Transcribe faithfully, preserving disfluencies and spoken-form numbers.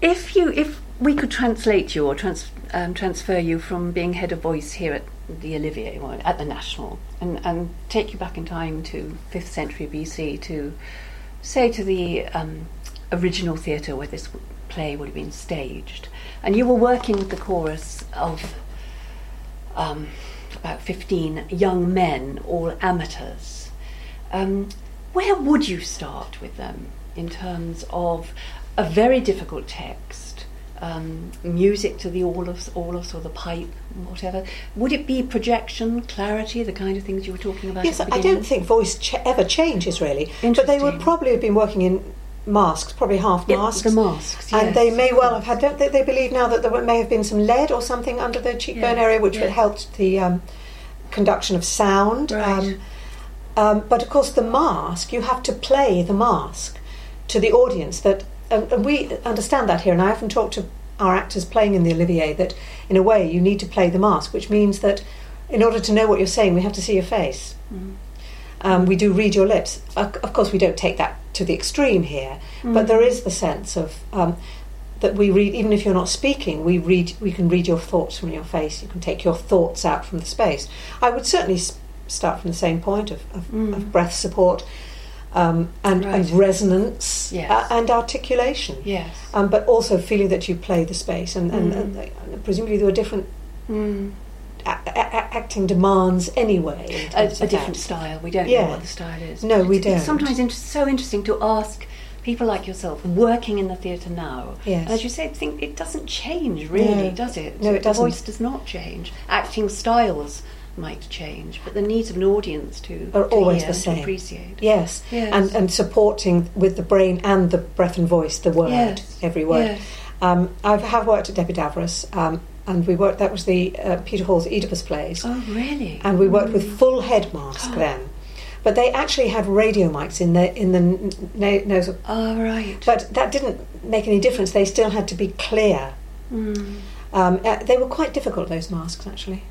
if you if we could translate you or trans, um, transfer you from being head of voice here at the Olivier, or at the National, and, and take you back in time to fifth century B C to, say, to the um, original theatre where this play would have been staged, and you were working with the chorus of um, about fifteen young men, all amateurs, um, where would you start with them in terms of a very difficult text, um, music to the aulus, aulus or the pipe, whatever? Would it be projection, clarity, the kind of things you were talking about? Yes, at the I beginning? don't think voice ch- ever changes really, but they would probably have been working in masks, probably half masks. Yeah, the masks, yes. And they may well have had, don't they, they believe now that there may have been some lead or something under the cheekbone yes, area which yes. would help the um, conduction of sound. Right. Um, um, but of course the mask, you have to play the mask to the audience. That um, and we understand that here, and I often talk to our actors playing in the Olivier that in a way you need to play the mask, which means that in order to know what you're saying we have to see your face. Mm. Um, we do read your lips. Of, of course we don't take that to the extreme here, mm. but there is the sense of um, that we read, even if you're not speaking, we read. We can read your thoughts from your face. You can take your thoughts out from the space. I would certainly s- start from the same point of, of, mm. of breath support um, and, right. and resonance yes. uh, and articulation. Yes, um, but also feeling that you play the space, and, and, mm. and, and presumably there were different. Mm. A- a- acting demands anyway. A, a different style. We don't yeah. know what the style is. No, we it's, don't. It's sometimes inter- so interesting to ask people like yourself, working in the theatre now. Yes. And as you say, think it doesn't change really, no. does it? No, it doesn't. The voice does not change. Acting styles might change, but the needs of an audience to, are to always hear the same. To appreciate. Yes. yes. And and supporting with the brain and the breath and voice, the word, yes. every word. Yes. Um, I have worked at Debbie Davros. Um, And we worked. That was the uh, Peter Hall's Oedipus plays. Oh, really? And we worked mm. with full head mask then, but they actually had radio mics in the in the n- nose. Oh, right. But that didn't make any difference. They still had to be clear. Mm. Um, uh, they were quite difficult, those masks, actually.